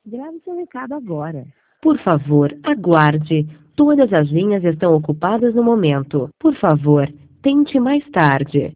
Grave seu recado agora. Por favor, aguarde. Todas as linhas estão ocupadas no momento. Por favor, tente mais tarde.